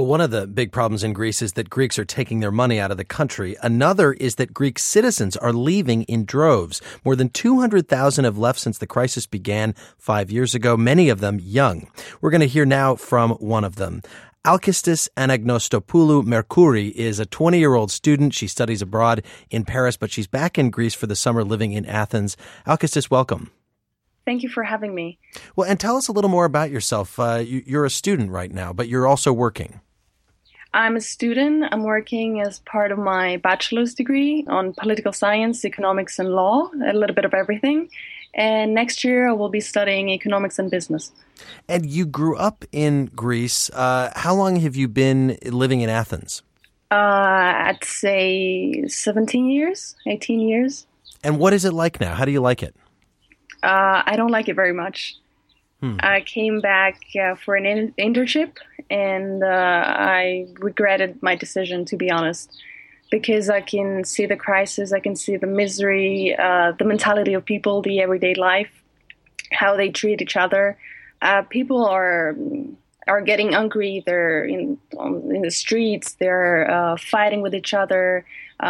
one of the big problems in Greece is that Greeks are taking their money out of the country. Another is that Greek citizens are leaving in droves. More than 200,000 have left since the crisis began 5 years ago, many of them young. We're going to hear now from one of them. Alkistis Anagnostopoulou Mercouri is a 20-year-old student. She studies abroad in Paris, but she's back in Greece for the summer living in Athens. Alkistis, welcome. Thank you for having me. Well, and tell us a little more about yourself. You're a student right now, but you're also working. I'm a student. I'm working as part of my bachelor's degree on political science, economics, and law, a little bit of everything. And next year I will be studying economics and business. And you grew up in Greece. How long have you been living in Athens? I'd say 17 years, 18 years. And what is it like now? How do you like it? I don't like it very much. I came back for an internship, and I regretted my decision, to be honest, because I can see the crisis, I can see the misery, the mentality of people, the everyday life, how they treat each other. People are getting angry. They're in the streets. They're fighting with each other.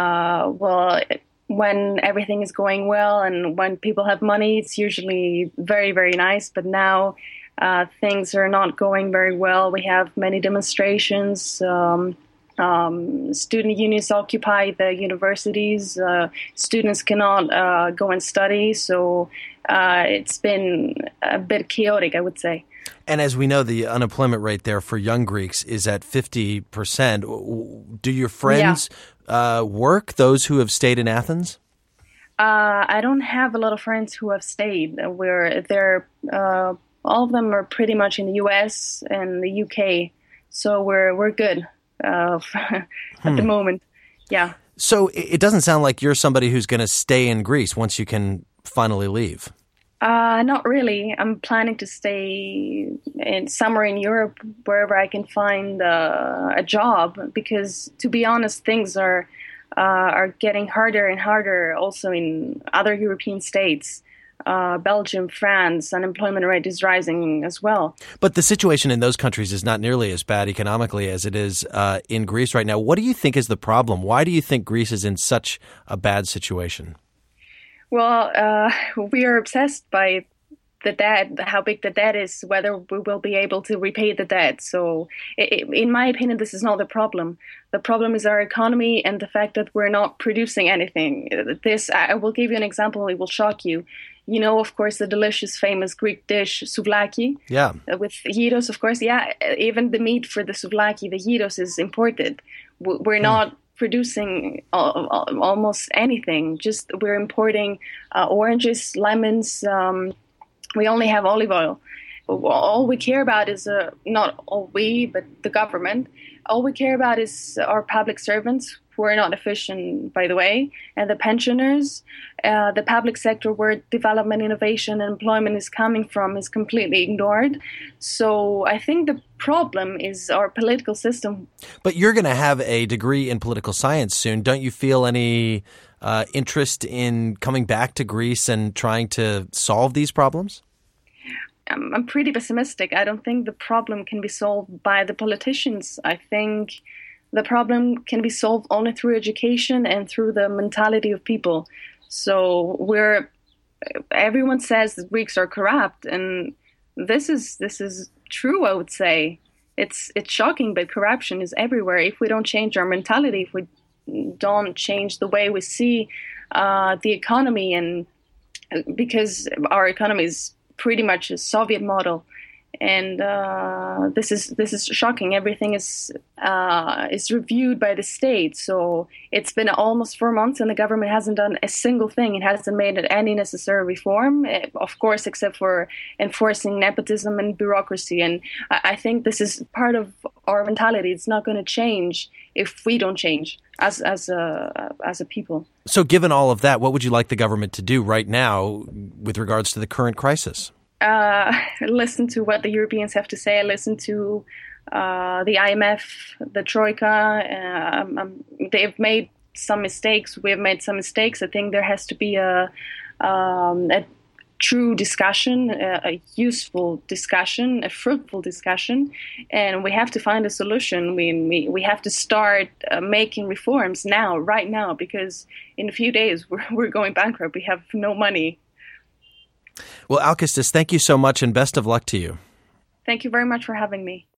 When everything is going well and when people have money, it's usually very, very nice. But now things are not going very well. We have many demonstrations. Student unions occupy the universities. Students cannot go and study. So it's been a bit chaotic, I would say. And as we know, the unemployment rate there for young Greeks is at 50%. Do your friends work, those who have stayed in Athens? I don't have a lot of friends who have stayed. All of them are pretty much in the US and the UK. So we're good at the moment. Yeah. So it doesn't sound like you're somebody who's going to stay in Greece once you can finally leave. Not really. I'm planning to stay somewhere in Europe, wherever I can find a job, because to be honest, things are getting harder and harder also in other European states. Belgium, France, unemployment rate is rising as well. But the situation in those countries is not nearly as bad economically as it is in Greece right now. What do you think is the problem? Why do you think Greece is in such a bad situation? Well, we are obsessed by the debt, how big the debt is, whether we will be able to repay the debt. So in my opinion, this is not the problem. The problem is our economy and the fact that we're not producing anything. I will give you an example. It will shock you. You know, of course, the delicious, famous Greek dish, souvlaki. Yeah. With gyros, of course. Yeah, even the meat for the souvlaki, the gyros, is imported. We're not producing almost anything. Just we're importing oranges, lemons. We only have olive oil. All we care about is not all we, but the government. All we care about is our public servants, who are not efficient, by the way, and the pensioners. The public sector, where development, innovation, and employment is coming from, is completely ignored. So I think the problem is our political system. But you're going to have a degree in political science soon. Don't you feel any interest in coming back to Greece and trying to solve these problems? I'm pretty pessimistic. I don't think the problem can be solved by the politicians. I think the problem can be solved only through education and through the mentality of people. So everyone says that Greeks are corrupt, and this is true, I would say. It's shocking, but corruption is everywhere. If we don't change our mentality, if we don't change the way we see the economy, and because our economy is pretty much a Soviet model, and this is shocking. Everything is reviewed by the state. So it's been almost 4 months, and the government hasn't done a single thing. It hasn't made any necessary reform, of course, except for enforcing nepotism and bureaucracy. And I think this is part of our mentality. It's not going to change if we don't change as a people. So given all of that, what would you like the government to do right now with regards to the current crisis? Listen to what the Europeans have to say. Listen to the IMF, the Troika. They've made some mistakes. We've made some mistakes. I think there has to be a true discussion, a useful discussion, a fruitful discussion, and we have to find a solution. We have to start making reforms now, right now, because in a few days we're going bankrupt. We have no money. Well, Alkestis, thank you so much and best of luck to you. Thank you very much for having me.